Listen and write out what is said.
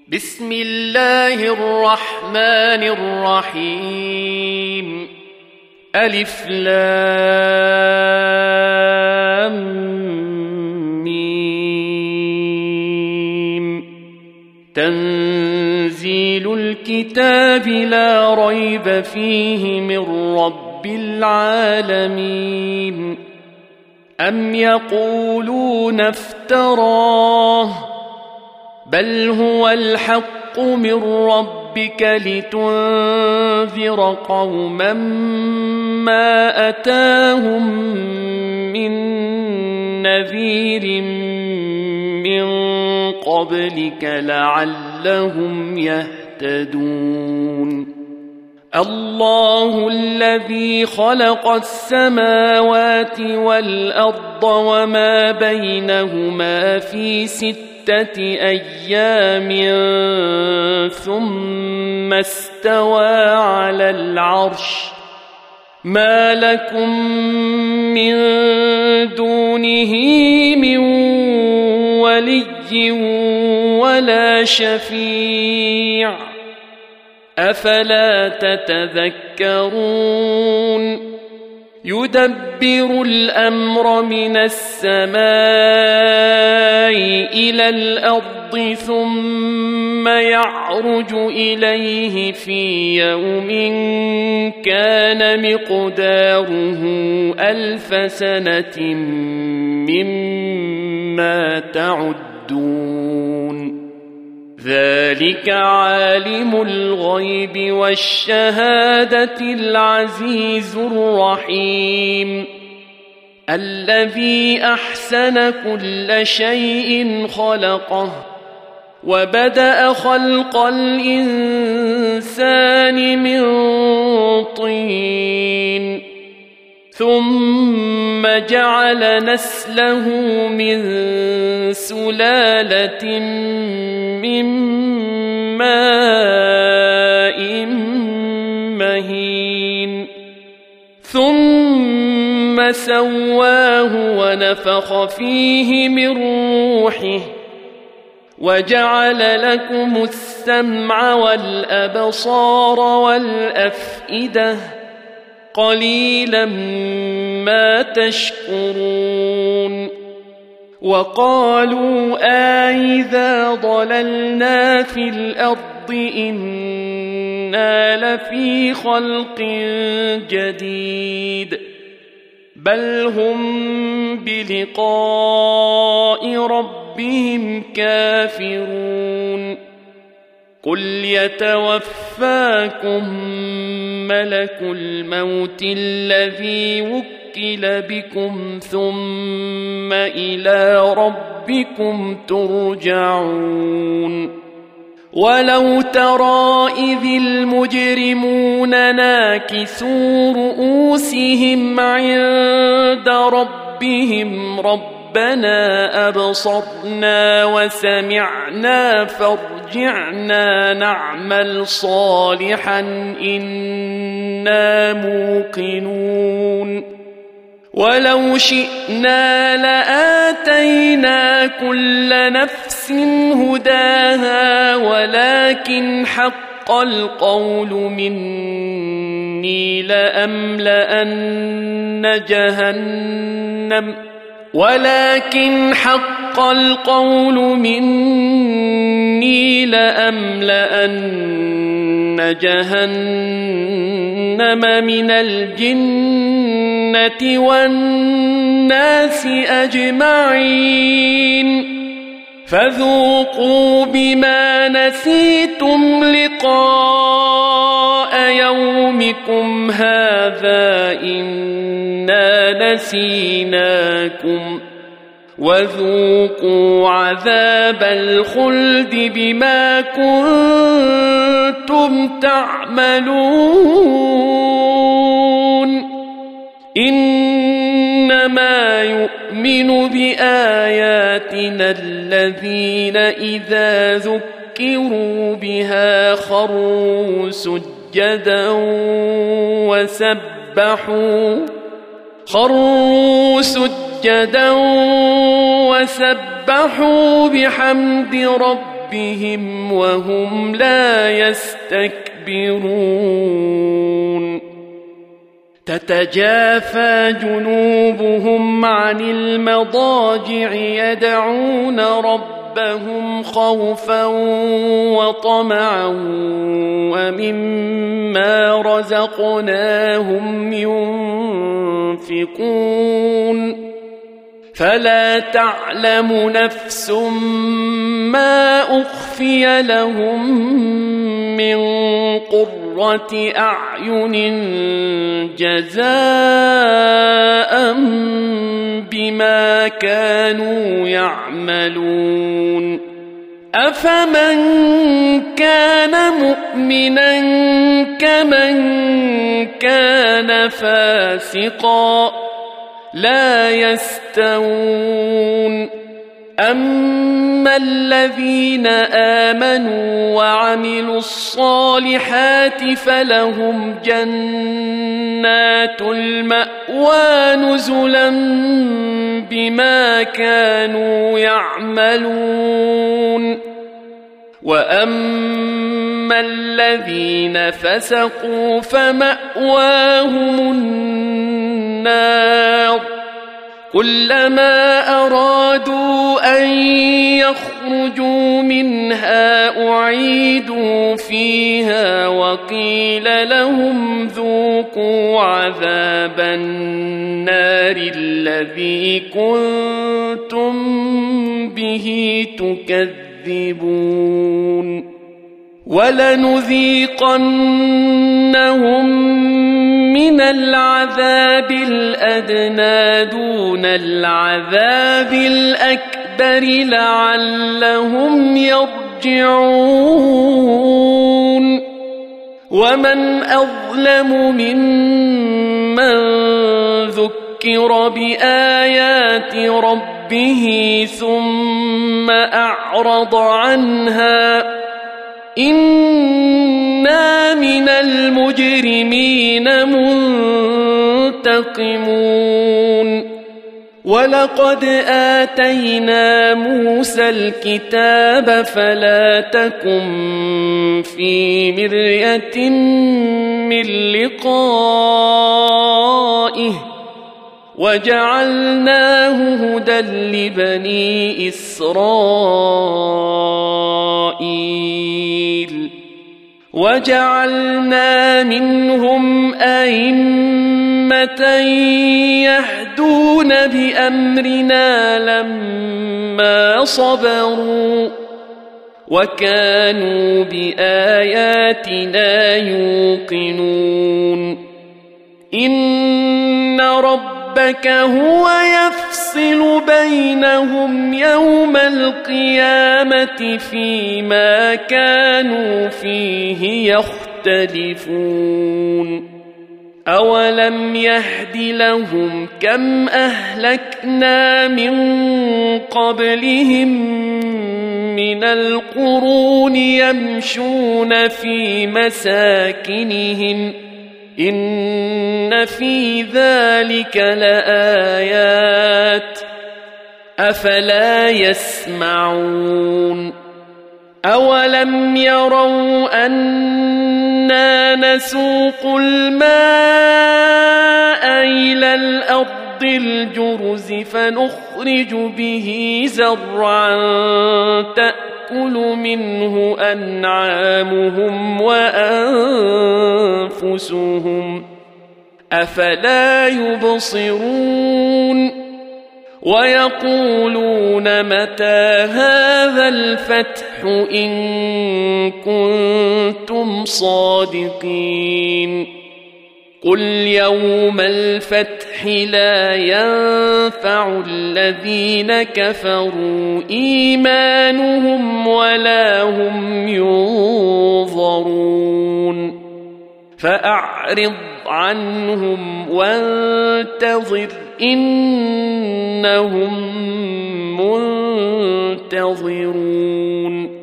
بسم الله الرحمن الرحيم ألف لام ميم تنزيل الكتاب لا ريب فيه من رب العالمين أم يقولون افتراه بل هو الحق من ربك لتنذر قوما ما أتاهم من نذير من قبلك لعلهم يهتدون الله الذي خلق السماوات والأرض وما بينهما في 6 أيام ثم استوى على العرش ما لكم من دونه من ولي ولا شفيع أفلا تتذكرون يدبر الأمر من السماء إلى الأرض ثم يعرج إليه في يوم كان مقداره 1000 سنة مما تعدون ذلك عالم الغيب والشهادة العزيز الرحيم الذي أحسن كل شيء خلقه وبدأ خلق الإنسان من طين ثم جعل نسله من سلالة من ماء مهين ثم سواه ونفخ فيه من روحه وجعل لكم السمع والأبصار والأفئدة قليلا ما تشكرون وقالوا أإذا ضللنا في الأرض إنا لفي خلق جديد بل هم بلقاء ربهم كافرون قل يتوفاكم ملك الموت الذي وكل بكم ثم إلى ربكم ترجعون ولو ترى إذ المجرمون ناكسوا رؤوسهم عند ربهم ربنا أبصرنا وسمعنا فارجعنا نعمل صالحا إنا موقنون ولو شئنا لآتينا كل نفس هداها ولكن حق القول مني لأملأن جهنم من الجنة والناس أجمعين فذوقوا بما نسيتم لقاء يومكم هذا إنا نسيناكم وذوقوا عذاب الخلد بما كنتم تعملون إنما يؤمن بآياتنا الذين إذا ذكروا بها خروا سجدا وسبحوا بحمد ربهم ربهم وهم لا يستكبرون تتجافى جنوبهم عن المضاجع يدعون ربهم خوفا وطمعا ومما رزقناهم ينفقون فلا تعلم نفس ما أخفي لهم من قرة أعين جزاء بما كانوا يعملون أفمن كان مؤمنا كمن كان فاسقا لا يستوون أما الذين آمنوا وعملوا الصالحات فلهم جنات المأوى نزلا بما كانوا يعملون وأما الذين فسقوا فمأواهم النار كلما أرادوا أن يخرجوا منها أعيدوا فيها وقيل لهم ذوقوا عذاب النار الذي كنتم به تكذبون ولنذيقنهم من العذاب الأدنى دون العذاب الأكبر لعلهم يرجعون ومن أظلم ممن ذكر بآيات ربه ثم أعرض عنها إنا من المجرمين منتقمون ولقد آتينا موسى الكتاب فلا تكن في مرية من لقائه وجعلناه هدى لبني إسرائيل وجعلنا منهم أئمة يهدون بأمرنا لما صبروا وكانوا بآياتنا يوقنون إن ربك هو يفصل بينهم يوم القيامة فيما كانوا فيه يختلفون أولم يهد لهم كم أهلكنا من قبلهم من القرون يمشون في مساكنهم إن في ذلك لآيات أفلا يسمعون أولم يروا أنا نسوق الماء إلى الأرض الجرز فنخرج به زرعا تأكل منه أنعامهم وأنفسهم أفلا يبصرون ويقولون متى هذا الفتح إن كنتم صادقين قل يوم الفتح لا ينفع الذين كفروا إيمانهم ولا هم ينظرون فأعرض عنهم وانتظر إنهم منتظرون